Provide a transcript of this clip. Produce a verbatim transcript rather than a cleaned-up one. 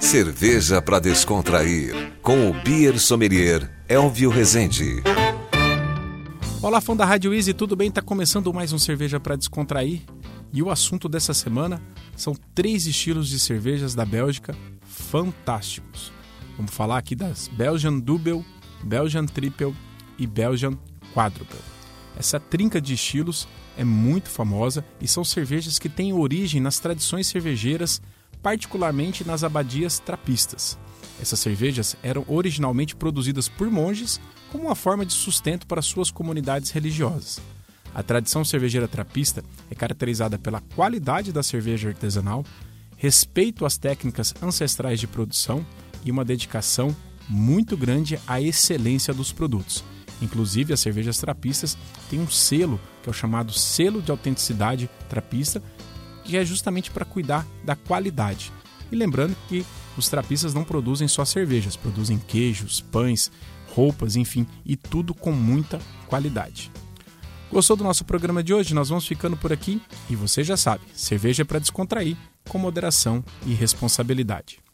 Cerveja para descontrair, com o Beer Sommelier Elvio Rezende. Olá, fã da Rádio Easy, tudo bem? Tá começando mais um Cerveja para Descontrair. E o assunto dessa semana são três estilos de cervejas da Bélgica fantásticos. Vamos falar aqui das Belgian Double, Belgian Triple e Belgian Quadruple. Essa trinca de estilos é muito famosa e são cervejas que têm origem nas tradições cervejeiras, particularmente nas abadias trapistas. Essas cervejas eram originalmente produzidas por monges como uma forma de sustento para suas comunidades religiosas. A tradição cervejeira trapista é caracterizada pela qualidade da cerveja artesanal, respeito às técnicas ancestrais de produção e uma dedicação muito grande à excelência dos produtos. Inclusive, as cervejas trapistas têm um selo, que é o chamado selo de autenticidade trapista, que é justamente para cuidar da qualidade. E lembrando que os trapistas não produzem só cervejas, produzem queijos, pães, roupas, enfim, e tudo com muita qualidade. Gostou do nosso programa de hoje? Nós vamos ficando por aqui e você já sabe, cerveja é para descontrair, com moderação e responsabilidade.